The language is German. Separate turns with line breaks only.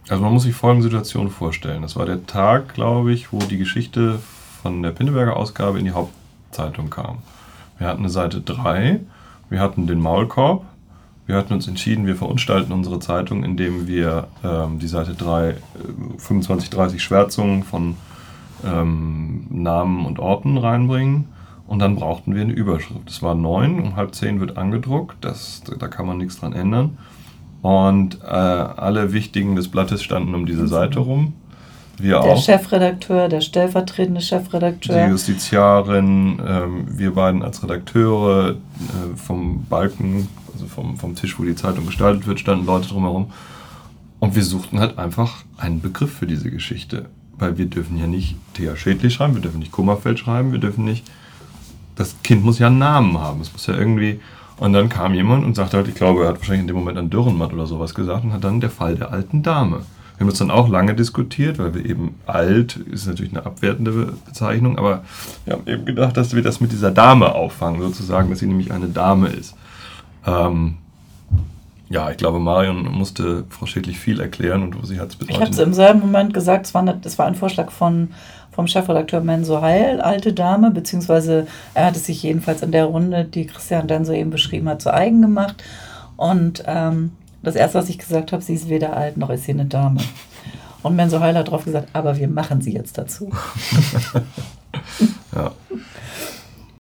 Also man muss sich folgende Situation vorstellen. Das war der Tag, glaube ich, wo die Geschichte von der Pinneberger Ausgabe in die Hauptzeitung kam. Wir hatten eine Seite 3, wir hatten den Maulkorb, wir hatten uns entschieden, wir verunstalten unsere Zeitung, indem wir die Seite 3 25, 30 Schwärzungen von Namen und Orten reinbringen. Und dann brauchten wir eine Überschrift. Es war 9, um 9:30 wird angedruckt, da kann man nichts dran ändern. Und alle Wichtigen des Blattes standen um diese Seite rum. Wir
Der
auch.
Chefredakteur, der stellvertretende
Die
Chefredakteur.
Justiziarin, wir beiden als Redakteure, vom Balken, also vom Tisch, wo die Zeitung gestaltet wird, standen Leute drumherum. Und wir suchten halt einfach einen Begriff für diese Geschichte. Weil wir dürfen ja nicht Thea Schädlich schreiben, wir dürfen nicht Kummerfeld schreiben, wir dürfen nicht... Das Kind muss ja einen Namen haben, es muss ja irgendwie... Und dann kam jemand und sagte halt, ich glaube, er hat wahrscheinlich in dem Moment an Dürrenmatt oder sowas gesagt und hat dann der Fall der alten Dame. Wir haben uns dann auch lange diskutiert, weil wir eben alt, ist natürlich eine abwertende Bezeichnung, aber wir haben eben gedacht, dass wir das mit dieser Dame auffangen, sozusagen, dass sie nämlich eine Dame ist. Ja, ich glaube, Marion musste Frau Schädlich viel erklären und sie hat es bis
Ich
heute
habe es im selben Moment gesagt, es war ein Vorschlag vom Chefredakteur Menzo Heil, alte Dame, beziehungsweise er hat es sich jedenfalls in der Runde, die Christian dann soeben beschrieben hat, zu eigen gemacht. Und das Erste, was ich gesagt habe, sie ist weder alt noch ist sie eine Dame. Und Menzo Heil hat darauf gesagt, aber wir machen sie jetzt dazu.
Ja.